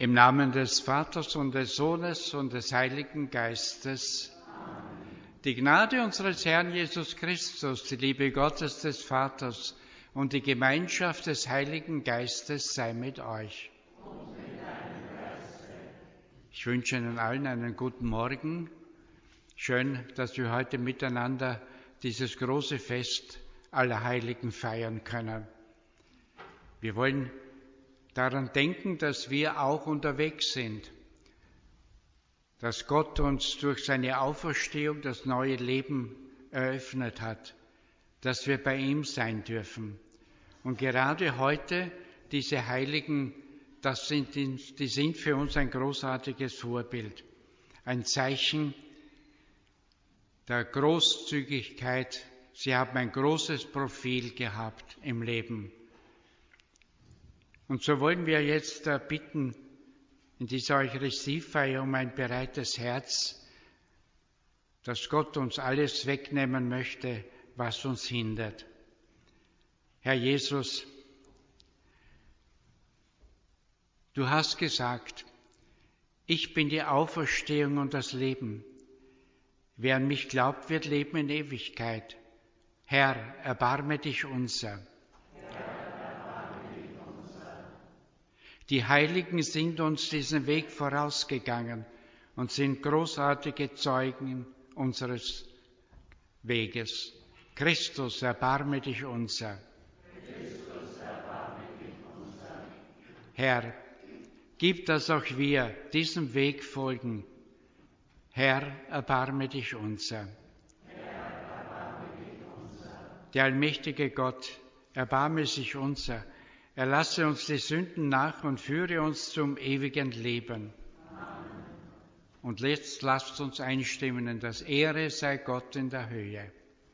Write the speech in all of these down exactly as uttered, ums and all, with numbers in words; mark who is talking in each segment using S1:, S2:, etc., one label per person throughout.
S1: Im Namen des Vaters und des Sohnes und des Heiligen Geistes. Die Gnade unseres Herrn Jesus Christus, die Liebe Gottes des Vaters und die Gemeinschaft des Heiligen Geistes sei mit euch. Ich wünsche Ihnen allen einen guten Morgen. Schön, dass wir heute miteinander dieses große Fest aller Heiligen feiern können. Wir wollen daran denken, dass wir auch unterwegs sind, dass Gott uns durch seine Auferstehung das neue Leben eröffnet hat, dass wir bei ihm sein dürfen. Und gerade heute, diese Heiligen, das sind, die sind für uns ein großartiges Vorbild, ein Zeichen der Großzügigkeit. Sie haben ein großes Profil gehabt im Leben. Und so wollen wir jetzt bitten, in dieser Eucharistiefeier um ein bereites Herz, dass Gott uns alles wegnehmen möchte, was uns hindert. Herr Jesus, du hast gesagt, ich bin die Auferstehung und das Leben. Wer an mich glaubt, wird leben in Ewigkeit. Herr, erbarme dich unser. Die Heiligen sind uns diesen Weg vorausgegangen und sind großartige Zeugen unseres Weges. Christus, erbarme dich unser. Christus, erbarme dich unser. Herr, gib, dass auch wir diesem Weg folgen. Herr, erbarme dich unser. Herr, erbarme dich unser. Der allmächtige Gott, erbarme sich unser. Erlasse uns die Sünden nach und führe uns zum ewigen Leben. Amen. Und jetzt lasst uns einstimmen in das Ehre sei Gott in der Höhe.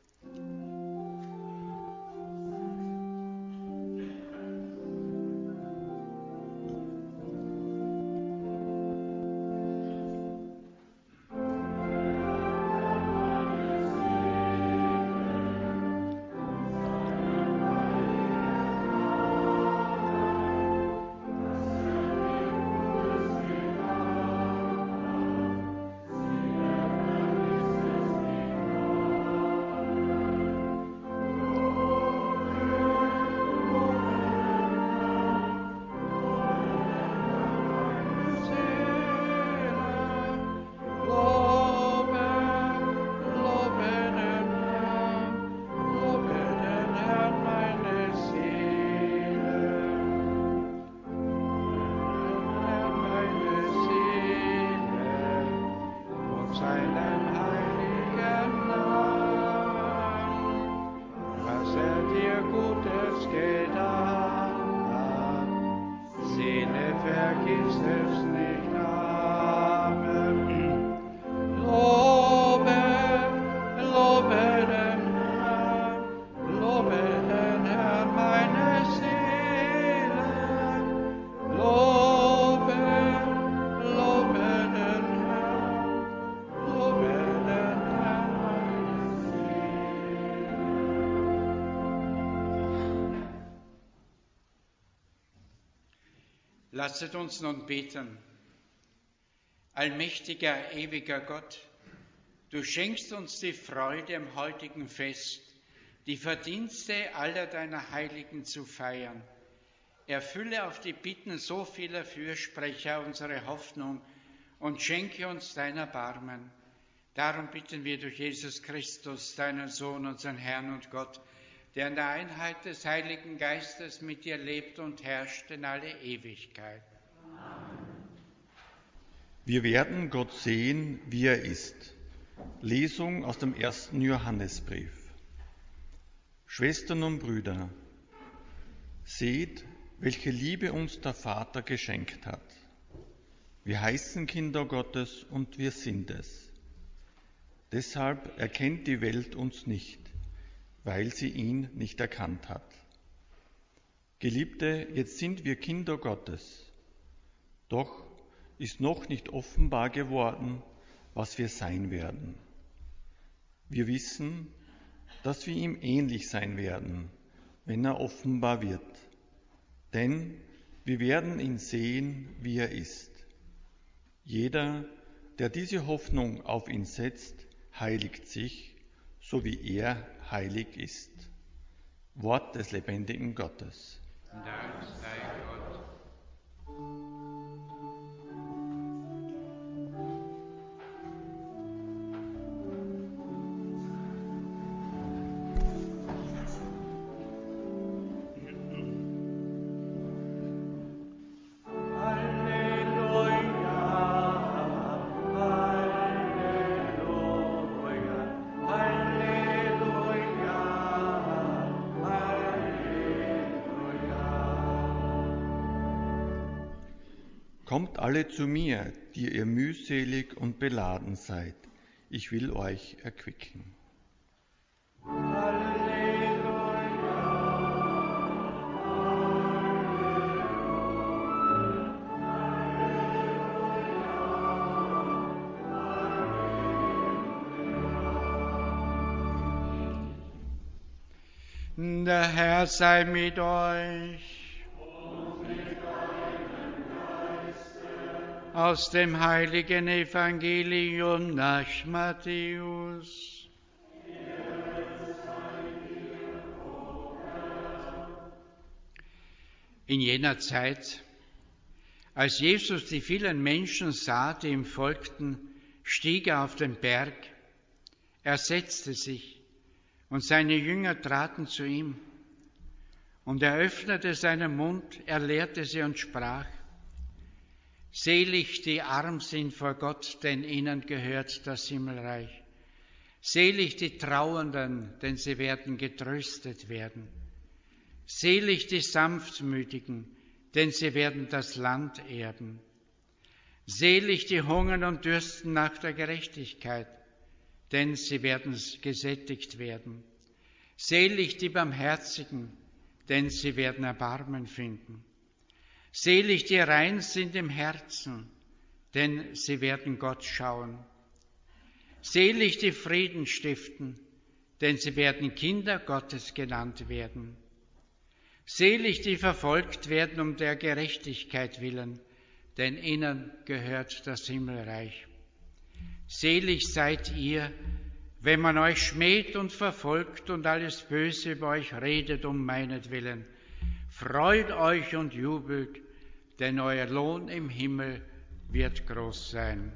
S1: Lasset uns nun beten. Allmächtiger, ewiger Gott, du schenkst uns die Freude am heutigen Fest, die Verdienste aller deiner Heiligen zu feiern. Erfülle auf die Bitten so vieler Fürsprecher unsere Hoffnung und schenke uns dein Erbarmen. Darum bitten wir durch Jesus Christus, deinen Sohn, unseren Herrn und Gott, der in der Einheit des Heiligen Geistes mit dir lebt und herrscht in alle Ewigkeit. Amen.
S2: Wir werden Gott sehen, wie er ist. Lesung aus dem ersten Johannesbrief. Schwestern und Brüder, seht, welche Liebe uns der Vater geschenkt hat. Wir heißen Kinder Gottes und wir sind es. Deshalb erkennt die Welt uns nicht, weil sie ihn nicht erkannt hat. Geliebte, jetzt sind wir Kinder Gottes. Doch ist noch nicht offenbar geworden, was wir sein werden. Wir wissen, dass wir ihm ähnlich sein werden, wenn er offenbar wird. Denn Wir werden ihn sehen, wie er ist. Jeder, der diese Hoffnung auf ihn setzt, heiligt sich, so wie er heilig ist. Wort des lebendigen Gottes.
S1: Dank sei Gott.
S2: Kommt alle zu mir, die ihr mühselig und beladen seid. Ich will euch erquicken.
S1: Der Herr sei mit euch. Aus dem heiligen Evangelium nach Matthäus. In jener Zeit, als Jesus die vielen Menschen sah, die ihm folgten, stieg er auf den Berg. Er setzte sich, und seine Jünger traten zu ihm. Und er öffnete seinen Mund, er lehrte sie und sprach: Selig, die arm sind vor Gott, denn ihnen gehört das Himmelreich. Selig die Trauernden, denn sie werden getröstet werden. Selig die Sanftmütigen, denn sie werden das Land erben. Selig die hungern und dürsten nach der Gerechtigkeit, denn sie werden gesättigt werden. Selig die Barmherzigen, denn sie werden Erbarmen finden. Selig die rein sind im Herzen, denn sie werden Gott schauen. Selig die Frieden stiften, denn sie werden Kinder Gottes genannt werden. Selig die verfolgt werden um der Gerechtigkeit willen, denn ihnen gehört das Himmelreich. Selig seid ihr, wenn man euch schmäht und verfolgt und alles Böse über euch redet um meinetwillen. Freut euch und jubelt, denn euer Lohn im Himmel wird groß sein.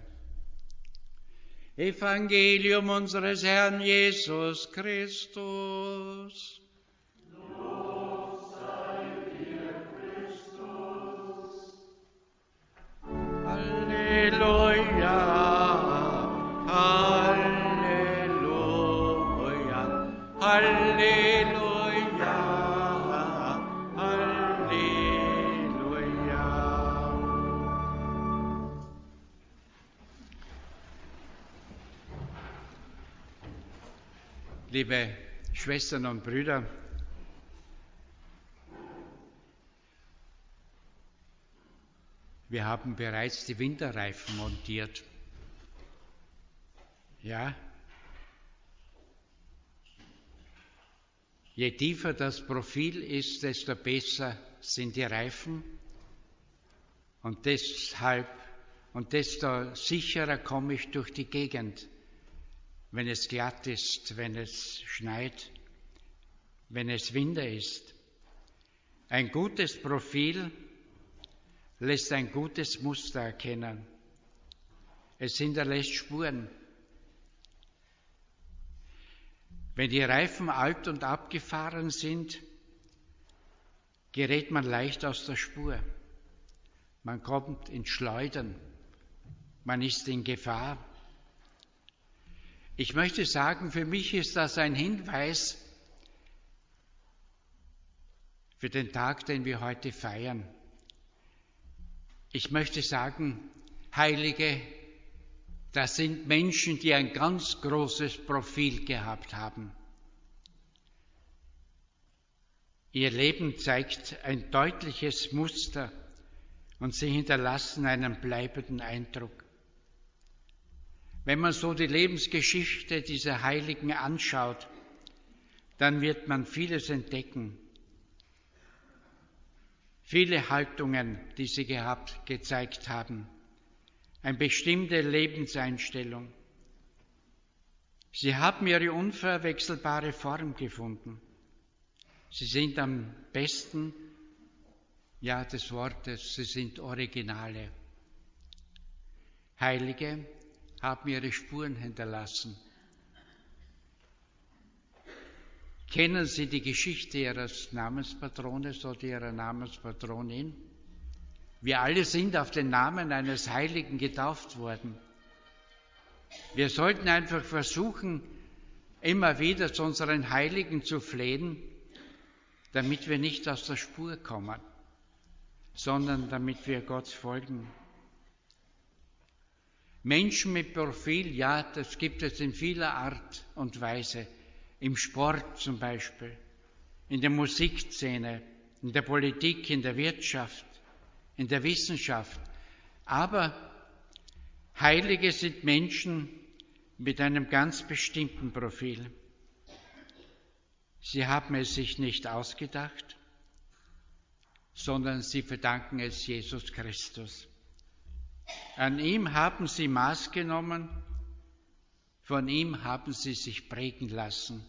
S1: Evangelium unseres Herrn Jesus Christus.
S3: Lob sei dir, Christus.
S1: Halleluja, Halleluja, Halleluja. Liebe Schwestern und Brüder, wir haben bereits die Winterreifen montiert. Ja, je tiefer das Profil ist, desto besser sind die Reifen und deshalb und desto sicherer komme ich durch die Gegend, wenn es glatt ist, wenn es schneit, wenn es Winter ist. Ein gutes Profil lässt ein gutes Muster erkennen. Es hinterlässt Spuren. Wenn die Reifen alt und abgefahren sind, gerät man leicht aus der Spur. Man kommt ins Schleudern. Man ist in Gefahr. Ich möchte sagen, für mich ist das ein Hinweis für den Tag, den wir heute feiern. Ich möchte sagen, Heilige, das sind Menschen, die ein ganz großes Profil gehabt haben. Ihr Leben zeigt ein deutliches Muster und sie hinterlassen einen bleibenden Eindruck. Wenn man so die Lebensgeschichte dieser Heiligen anschaut, dann wird man vieles entdecken. viele Haltungen, die sie gehabt, gezeigt haben, eine bestimmte Lebenseinstellung. Sie haben ihre unverwechselbare Form gefunden. Sie sind am besten, ja, des Wortes, sie sind Originale. Heilige haben ihre Spuren hinterlassen. Kennen Sie die Geschichte Ihres Namenspatrones oder Ihrer Namenspatronin? Wir alle sind auf den Namen eines Heiligen getauft worden. Wir sollten einfach versuchen, immer wieder zu unseren Heiligen zu flehen, damit wir nicht aus der Spur kommen, sondern damit wir Gott folgen. Menschen mit Profil, ja, das gibt es in vieler Art und Weise. Im Sport zum Beispiel, in der Musikszene, in der Politik, in der Wirtschaft, in der Wissenschaft. Aber Heilige sind Menschen mit einem ganz bestimmten Profil. Sie haben es sich nicht ausgedacht, sondern sie verdanken es Jesus Christus. An ihm haben sie Maß genommen, von ihm haben sie sich prägen lassen.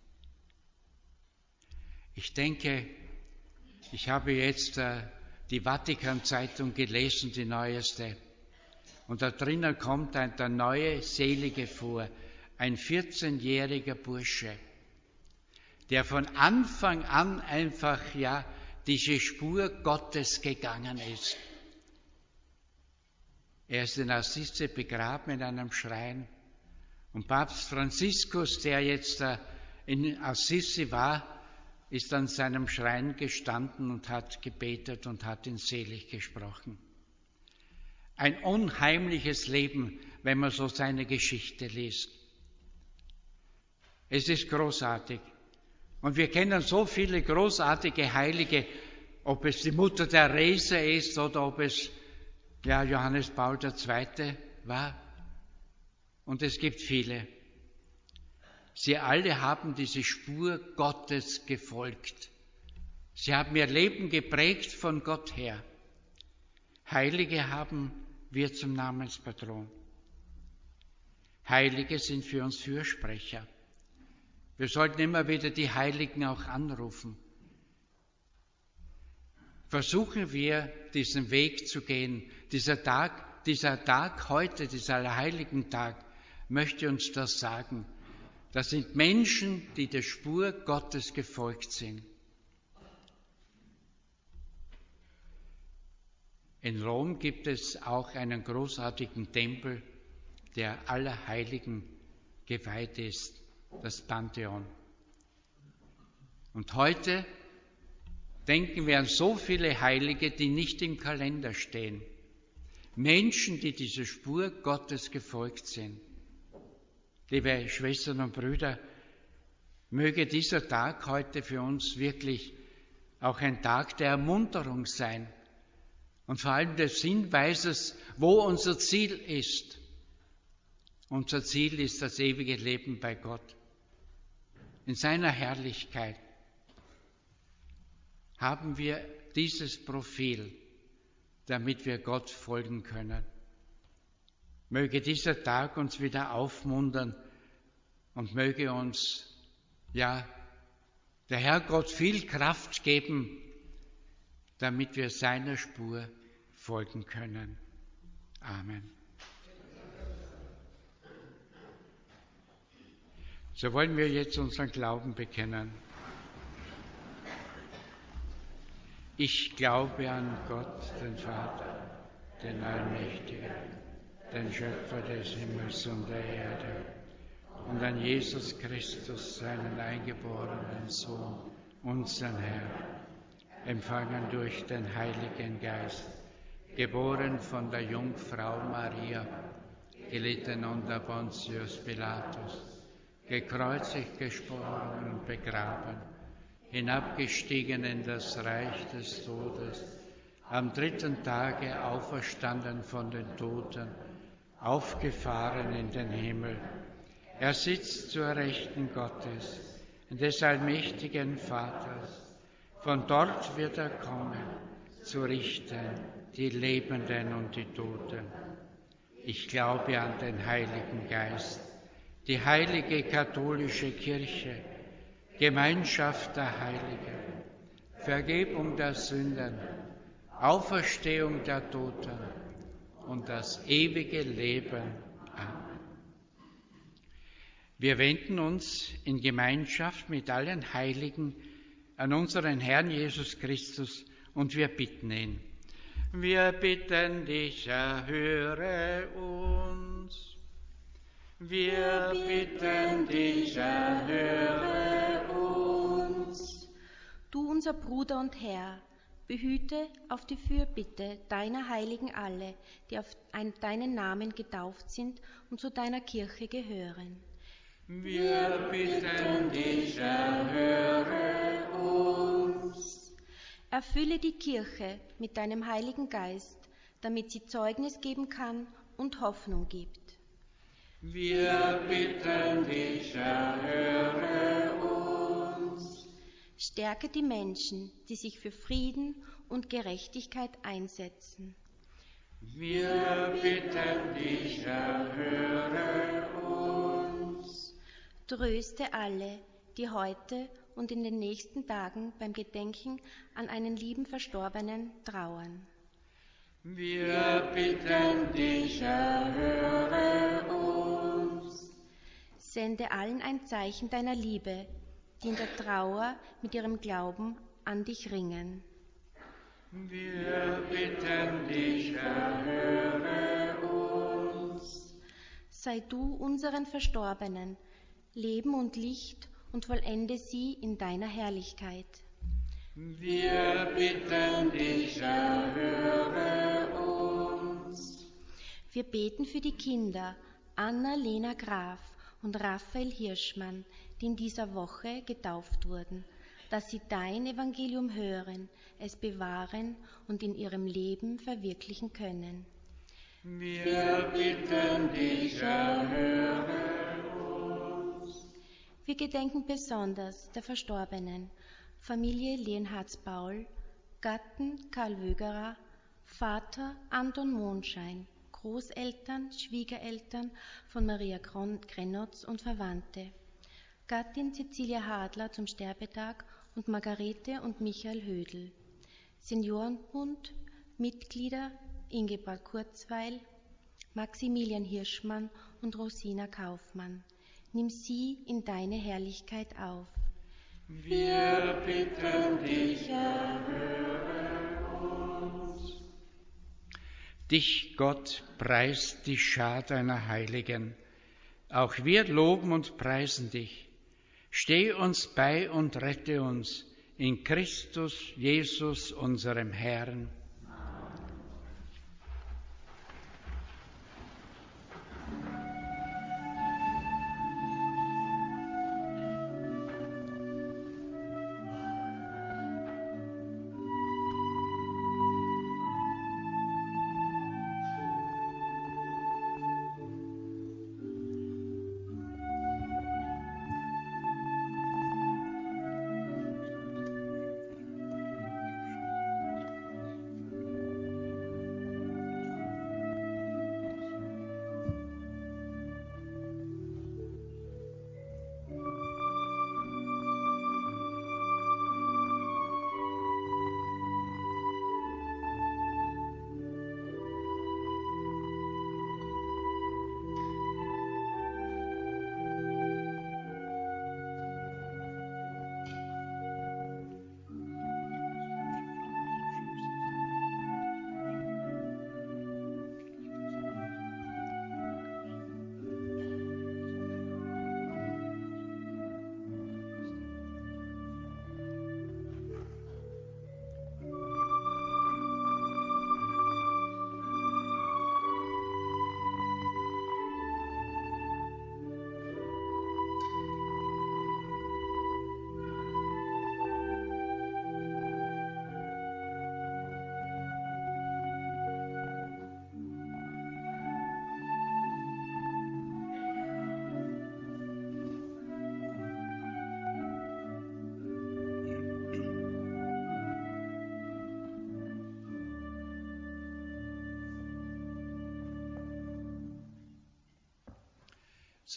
S1: Ich denke, ich habe jetzt äh, die Vatikan-Zeitung gelesen, die neueste, und da drinnen kommt ein, der neue Selige vor, ein vierzehnjähriger Bursche, der von Anfang an einfach, ja, diese Spur Gottes gegangen ist. Er ist in Assisi begraben in einem Schrein. Und Papst Franziskus, der jetzt in Assisi war, ist an seinem Schrein gestanden und hat gebetet und hat ihn selig gesprochen. Ein unheimliches Leben, wenn man so seine Geschichte liest. Es ist großartig. Und wir kennen so viele großartige Heilige, ob es die Mutter Therese ist oder ob es ja, Johannes Paul der Zweite war. Und es gibt viele. Sie alle haben diese Spur Gottes gefolgt. Sie haben ihr Leben geprägt von Gott her. Heilige haben wir zum Namenspatron. Heilige sind für uns Fürsprecher. Wir sollten immer wieder die Heiligen auch anrufen. Versuchen wir, diesen Weg zu gehen. Dieser Tag, dieser Tag heute, dieser Allerheiligen Tag, möchte uns das sagen. Das sind Menschen, die der Spur Gottes gefolgt sind. In Rom gibt es auch einen großartigen Tempel, der aller Heiligen geweiht ist, das Pantheon. Und heute denken wir an so viele Heilige, die nicht im Kalender stehen. Menschen, die dieser Spur Gottes gefolgt sind. Liebe Schwestern und Brüder, möge dieser Tag heute für uns wirklich auch ein Tag der Ermunterung sein und vor allem des Hinweises, wo unser Ziel ist. Unser Ziel ist das ewige Leben bei Gott. In seiner Herrlichkeit haben wir dieses Profil, damit wir Gott folgen können. Möge dieser Tag uns wieder aufmuntern und möge uns, ja, der Herrgott viel Kraft geben, damit wir seiner Spur folgen können. Amen. So wollen wir jetzt unseren Glauben bekennen. Ich glaube an Gott, den Vater, den Allmächtigen, den Schöpfer des Himmels und der Erde, und an Jesus Christus, seinen eingeborenen Sohn, unseren Herrn, empfangen durch den Heiligen Geist, geboren von der Jungfrau Maria, gelitten unter Pontius Pilatus, gekreuzigt, gestorben und begraben, hinabgestiegen in das Reich des Todes, am dritten Tage auferstanden von den Toten, aufgefahren in den Himmel. Er sitzt zur Rechten Gottes, des allmächtigen Vaters. Von dort wird er kommen, zu richten, die Lebenden und die Toten. Ich glaube an den Heiligen Geist, die heilige katholische Kirche, Gemeinschaft der Heiligen, Vergebung der Sünden, Auferstehung der Toten und das ewige Leben. Amen. Wir wenden uns in Gemeinschaft mit allen Heiligen an unseren Herrn Jesus Christus und wir bitten ihn. Wir bitten dich, erhöre uns. Wir bitten dich, erhöre uns.
S4: Du, unser Bruder und Herr, behüte auf die Fürbitte deiner Heiligen alle, die auf deinen Namen getauft sind und zu deiner Kirche gehören.
S1: Wir bitten dich, erhöre uns.
S4: Erfülle die Kirche mit deinem Heiligen Geist, damit sie Zeugnis geben kann und Hoffnung gibt.
S1: Wir bitten dich, erhöre uns.
S4: Stärke die Menschen, die sich für Frieden und Gerechtigkeit einsetzen.
S1: Wir bitten dich, erhöre uns.
S4: Tröste alle, die heute und in den nächsten Tagen beim Gedenken an einen lieben Verstorbenen trauern.
S1: Wir bitten dich, erhöre uns.
S4: Sende allen ein Zeichen deiner Liebe, die in der Trauer mit ihrem Glauben an dich ringen.
S1: Wir bitten dich, erhöre uns.
S4: Sei du unseren Verstorbenen Leben und Licht und vollende sie in deiner Herrlichkeit.
S1: Wir bitten dich, erhöre uns.
S4: Wir beten für die Kinder Anna-Lena Graf und Raphael Hirschmann, die in dieser Woche getauft wurden, dass sie dein Evangelium hören, es bewahren und in ihrem Leben verwirklichen können.
S1: Wir bitten dich, erhöre.
S4: Wir gedenken besonders der Verstorbenen, Familie Leonhards-Baul, Gatten Karl Wögerer, Vater Anton Mondschein, Großeltern, Schwiegereltern von Maria Grenotz und Verwandte, Gattin Cecilia Hadler zum Sterbetag und Margarete und Michael Hödel, Seniorenbund, Mitglieder Ingeborg Kurzweil, Maximilian Hirschmann und Rosina Kaufmann. Nimm sie in deine Herrlichkeit auf.
S1: Wir bitten dich, erhöre uns. Dich, Gott, preist die Schar deiner Heiligen. Auch wir loben und preisen dich. Steh uns bei und rette uns in Christus Jesus, unserem Herrn.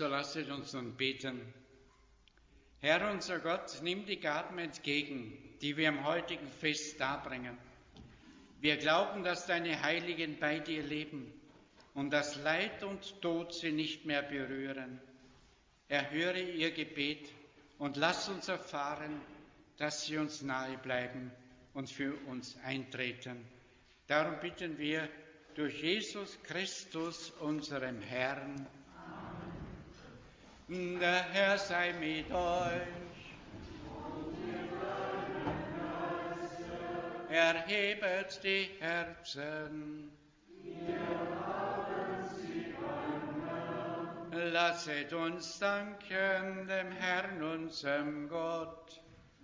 S1: So lasset uns nun beten. Herr unser Gott, nimm die Gaben entgegen, die wir am heutigen Fest darbringen. Wir glauben, dass deine Heiligen bei dir leben und dass Leid und Tod sie nicht mehr berühren. Erhöre ihr Gebet und lass uns erfahren, dass sie uns nahe bleiben und für uns eintreten. Darum bitten wir durch Jesus Christus, unserem Herrn. Amen. Der Herr sei mit euch. Erhebet die Herzen. Lasset uns danken dem Herrn, unserem Gott.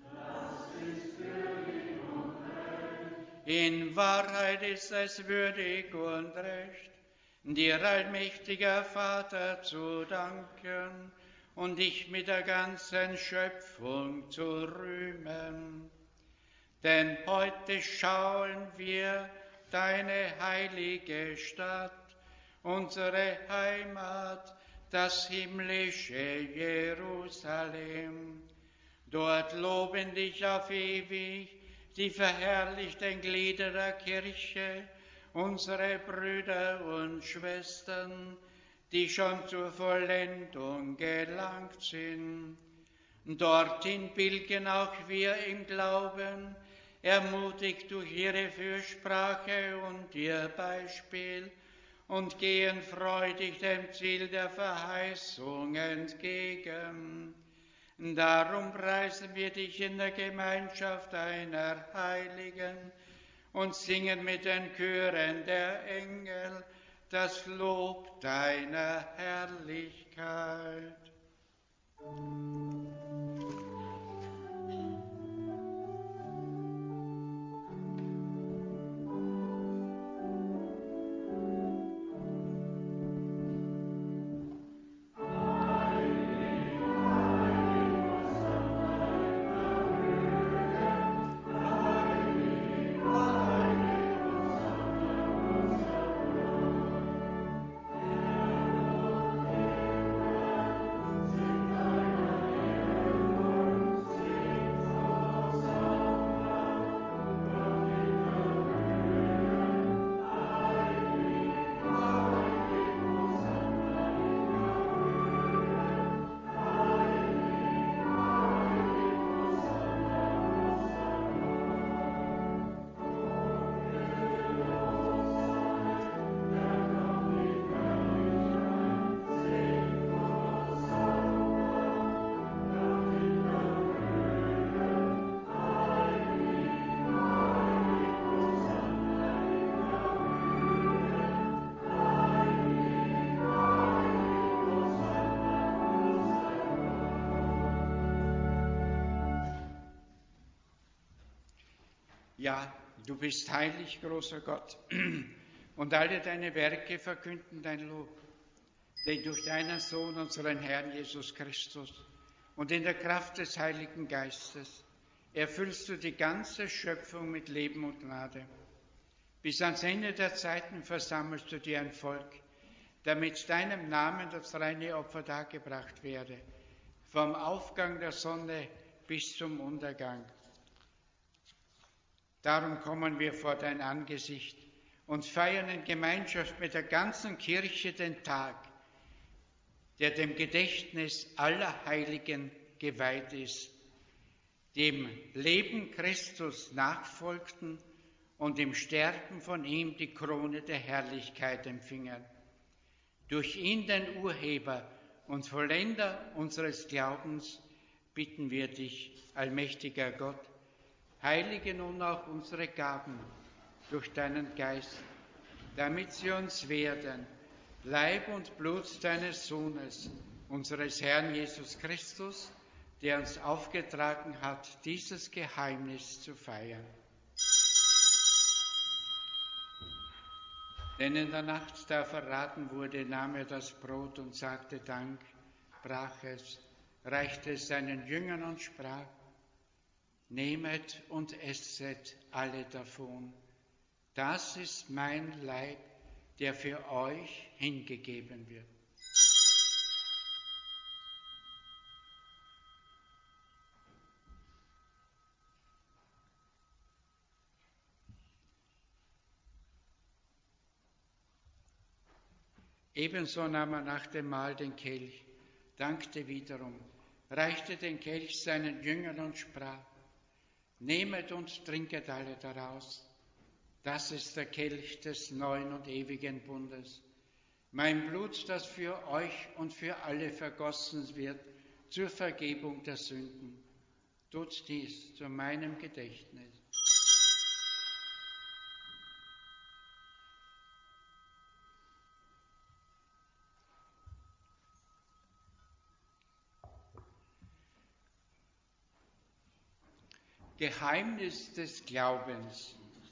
S1: In Wahrheit ist es würdig und recht, dir, allmächtiger Vater, zu danken und dich mit der ganzen Schöpfung zu rühmen. Denn heute schauen wir deine heilige Stadt, unsere Heimat, das himmlische Jerusalem. Dort loben dich auf ewig die verherrlichten Glieder der Kirche, unsere Brüder und Schwestern, die schon zur Vollendung gelangt sind. Dorthin pilgern auch wir im Glauben, ermutigt durch ihre Fürsprache und ihr Beispiel, und gehen freudig dem Ziel der Verheißung entgegen. Darum preisen wir dich in der Gemeinschaft deiner Heiligen und singen mit den Chören der Engel das Lob deiner Herrlichkeit. Ja, du bist heilig, großer Gott, und alle deine Werke verkünden dein Lob. Denn durch deinen Sohn, unseren Herrn Jesus Christus, und in der Kraft des Heiligen Geistes erfüllst du die ganze Schöpfung mit Leben und Gnade. Bis ans Ende der Zeiten versammelst du dir ein Volk, damit deinem Namen das reine Opfer dargebracht werde, vom Aufgang der Sonne bis zum Untergang. Darum kommen wir vor dein Angesicht und feiern in Gemeinschaft mit der ganzen Kirche den Tag, der dem Gedächtnis aller Heiligen geweiht ist, dem Leben Christus nachfolgten und im Sterben von ihm die Krone der Herrlichkeit empfingen. Durch ihn, den Urheber und Vollender unseres Glaubens, bitten wir dich, allmächtiger Gott, heilige nun auch unsere Gaben durch deinen Geist, damit sie uns werden, Leib und Blut deines Sohnes, unseres Herrn Jesus Christus, der uns aufgetragen hat, dieses Geheimnis zu feiern. Denn in der Nacht, da verraten wurde, nahm er das Brot und sagte Dank, brach es, reichte es seinen Jüngern und sprach: Nehmet und esset alle davon. Das ist mein Leib, der für euch hingegeben wird. Ebenso nahm er nach dem Mahl den Kelch, dankte wiederum, reichte den Kelch seinen Jüngern und sprach: Nehmet und trinket alle daraus. Das ist der Kelch des neuen und ewigen Bundes. Mein Blut, das für euch und für alle vergossen wird, zur Vergebung der Sünden. Tut dies zu meinem Gedächtnis. Geheimnis des Glaubens.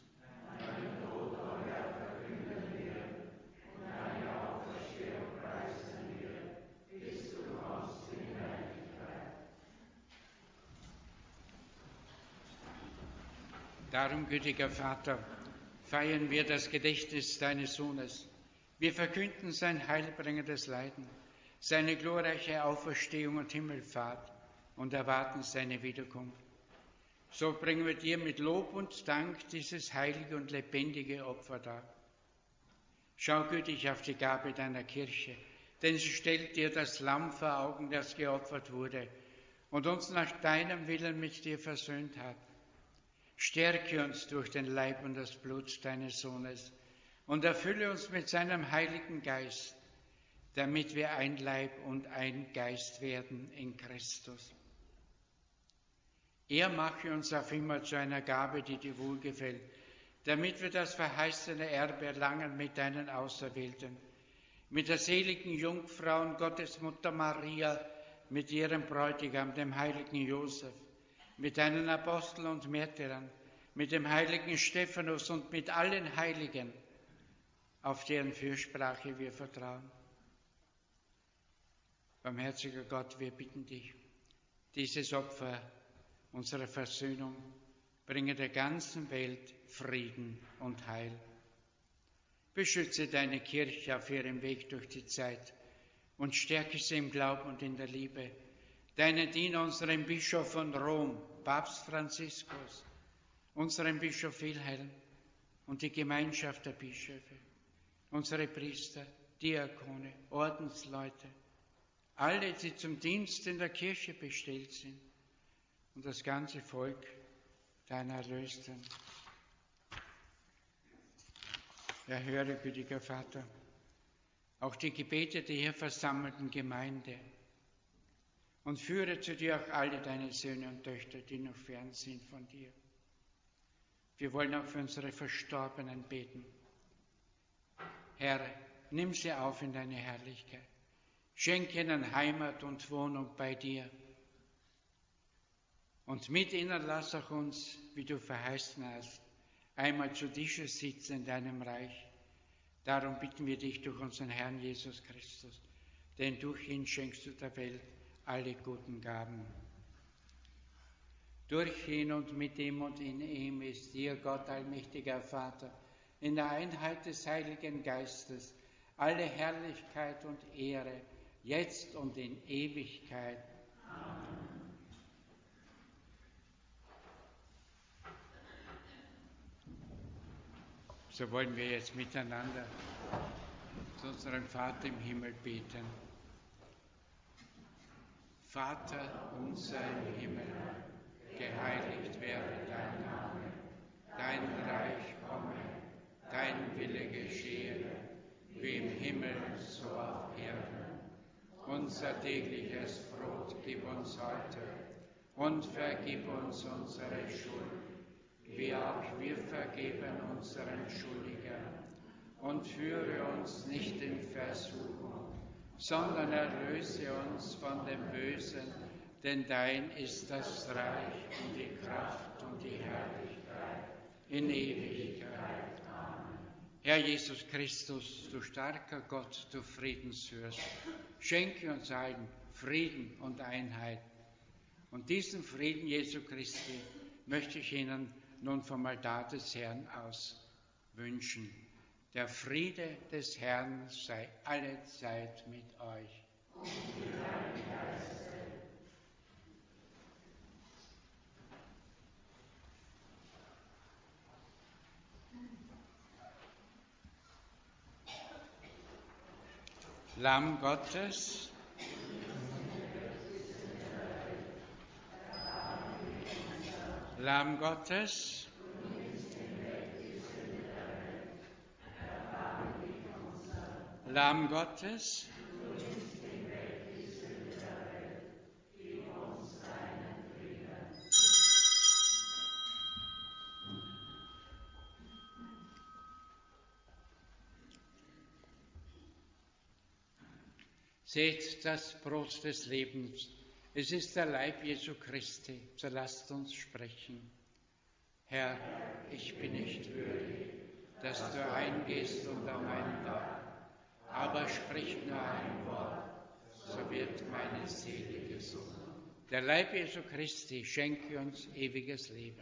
S1: Darum, gütiger Vater, feiern wir das Gedächtnis deines Sohnes. Wir verkünden sein heilbringendes Leiden, seine glorreiche Auferstehung und Himmelfahrt und erwarten seine Wiederkunft. So bringen wir dir mit Lob und Dank dieses heilige und lebendige Opfer dar. Schau gütig auf die Gabe deiner Kirche, denn sie stellt dir das Lamm vor Augen, das geopfert wurde und uns nach deinem Willen mit dir versöhnt hat. Stärke uns durch den Leib und das Blut deines Sohnes und erfülle uns mit seinem Heiligen Geist, damit wir ein Leib und ein Geist werden in Christus. Er mache uns auf immer zu einer Gabe, die dir wohlgefällt, damit wir das verheißene Erbe erlangen mit deinen Auserwählten, mit der seligen Jungfrau und Gottesmutter Maria, mit ihrem Bräutigam, dem heiligen Josef, mit deinen Aposteln und Märtyrern, mit dem heiligen Stephanus und mit allen Heiligen, auf deren Fürsprache wir vertrauen. Barmherziger Gott, wir bitten dich, dieses Opfer unserer Versöhnung bringe der ganzen Welt Frieden und Heil. Beschütze deine Kirche auf ihrem Weg durch die Zeit und stärke sie im Glauben und in der Liebe. Deinen Diener, unseren Bischof von Rom, Papst Franziskus, unseren Bischof Wilhelm und die Gemeinschaft der Bischöfe, unsere Priester, Diakone, Ordensleute, alle, die zum Dienst in der Kirche bestellt sind, und das ganze Volk deiner Erlösten. Erhöre, gütiger Vater, auch die Gebete der hier versammelten Gemeinde und führe zu dir auch alle deine Söhne und Töchter, die noch fern sind von dir. Wir wollen auch für unsere Verstorbenen beten. Herr, nimm sie auf in deine Herrlichkeit. Schenke ihnen Heimat und Wohnung bei dir. Und mit ihnen lass auch uns, wie du verheißen hast, einmal zu Tische sitzen in deinem Reich. Darum bitten wir dich durch unseren Herrn Jesus Christus, denn durch ihn schenkst du der Welt alle guten Gaben. Durch ihn und mit ihm und in ihm ist dir, Gott, allmächtiger Vater, in der Einheit des Heiligen Geistes, alle Herrlichkeit und Ehre, jetzt und in Ewigkeit. Amen. So wollen wir jetzt miteinander zu unserem Vater im Himmel beten. Vater unser im Himmel, geheiligt werde dein Name, dein Reich komme, dein Wille geschehe, wie im Himmel so auf Erden. Unser tägliches Brot gib uns heute und vergib uns unsere Schuld, wie auch wir vergeben unseren Schuldigern. Und führe uns nicht in Versuchung, sondern erlöse uns von dem Bösen, denn dein ist das Reich und die Kraft und die Herrlichkeit in Ewigkeit. Amen. Herr Jesus Christus, du starker Gott, du Friedensfürst, schenke uns allen Frieden und Einheit. Und diesen Frieden Jesu Christi möchte ich Ihnen nun vom Altar des Herrn aus wünschen. Der Friede des Herrn sei allezeit mit euch. Und mit deinem Geiste. Lamm Gottes, Lamm Gottes, Lamm Gottes, seht das Brot des Lebens. Es ist der Leib Jesu Christi. So lasst uns sprechen. Herr, ich bin nicht würdig, dass du eingehst unter mein Dach, aber sprich nur ein Wort, so wird meine Seele gesund. Der Leib Jesu Christi schenke uns ewiges Leben.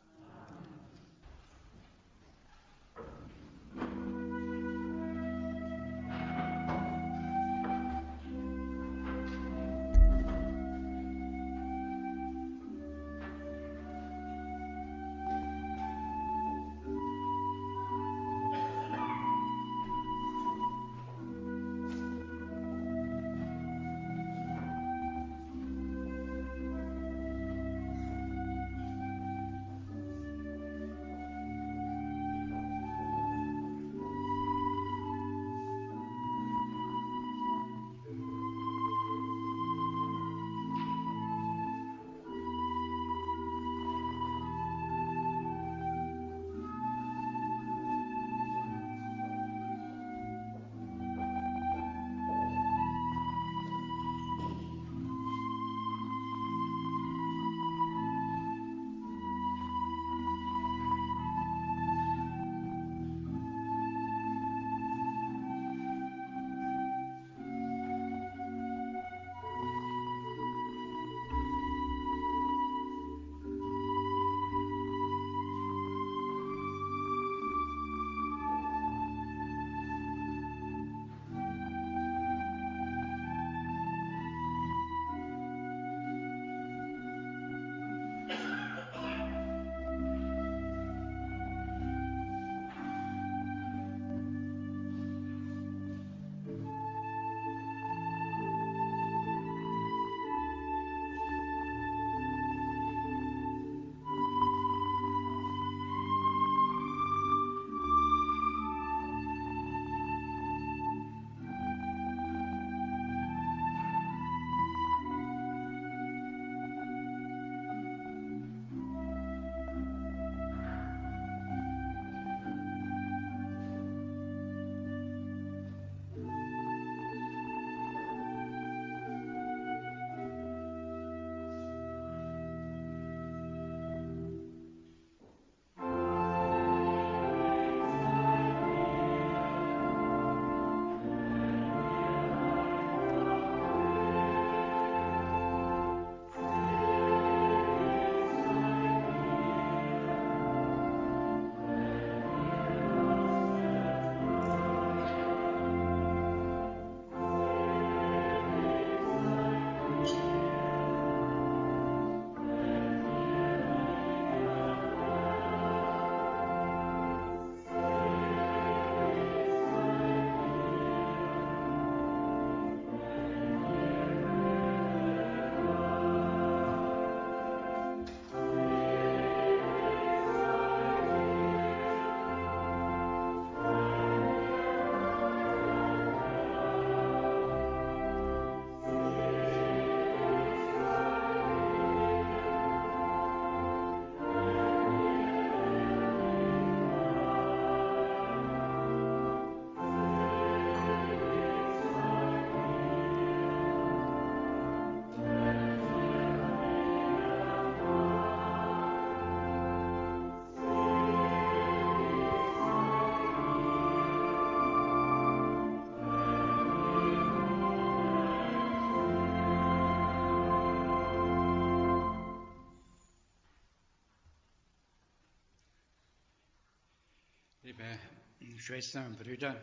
S1: Liebe Schwestern und Brüder,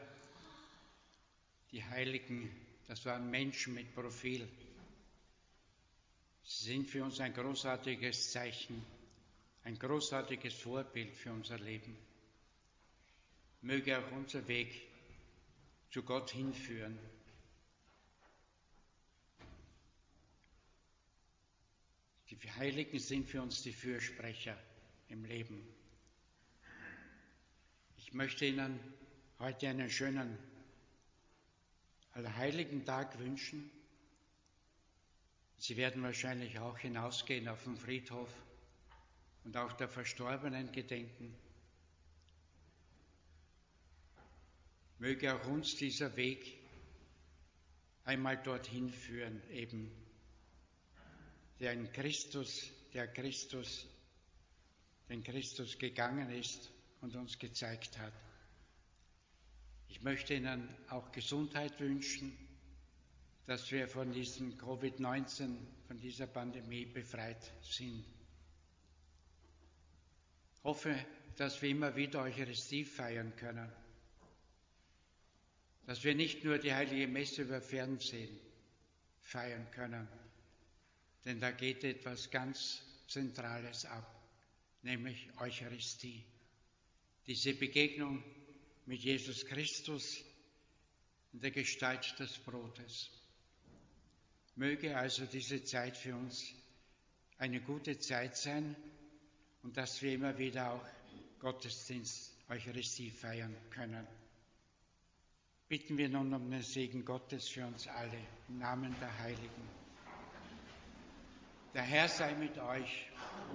S1: die Heiligen, das waren Menschen mit Profil. Sie sind für uns ein großartiges Zeichen, ein großartiges Vorbild für unser Leben. Möge auch unser Weg zu Gott hinführen, Die Heiligen sind für uns die Fürsprecher im Leben. Ich möchte Ihnen heute einen schönen Allerheiligen-Tag wünschen. Sie werden wahrscheinlich auch hinausgehen auf den Friedhof und auch der Verstorbenen gedenken. Möge auch uns dieser Weg einmal dorthin führen, eben der in Christus, der Christus, den Christus gegangen ist und uns gezeigt hat. Ich möchte Ihnen auch Gesundheit wünschen, dass wir von diesem Covid neunzehn, von dieser Pandemie befreit sind. Ich hoffe, dass wir immer wieder Eucharistie feiern können, dass wir nicht nur die Heilige Messe über Fernsehen feiern können, denn da geht etwas ganz Zentrales ab, nämlich Eucharistie, diese Begegnung mit Jesus Christus in der Gestalt des Brotes. Möge also diese Zeit für uns eine gute Zeit sein und dass wir immer wieder auch Gottesdienst, Eucharistie feiern können. Bitten wir nun um den Segen Gottes für uns alle, im Namen der Heiligen. Der Herr sei mit euch.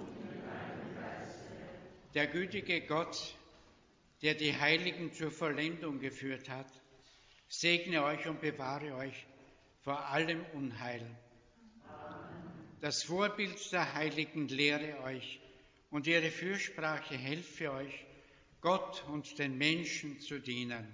S1: Der gütige Gott, der die Heiligen zur Vollendung geführt hat, segne euch und bewahre euch vor allem Unheil. Das Vorbild der Heiligen lehre euch und ihre Fürsprache helfe euch, Gott und den Menschen zu dienen.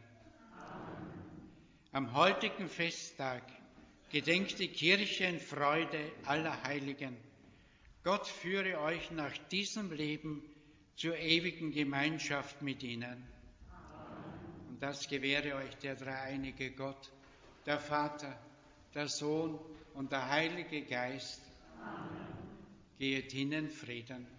S1: Am heutigen Festtag gedenkt die Kirche in Freude aller Heiligen. Gott führe euch nach diesem Leben zur ewigen Gemeinschaft mit ihnen. Und das gewähre euch der dreieinige Gott, der Vater, der Sohn und der Heilige Geist. Amen. Geht hin in Frieden.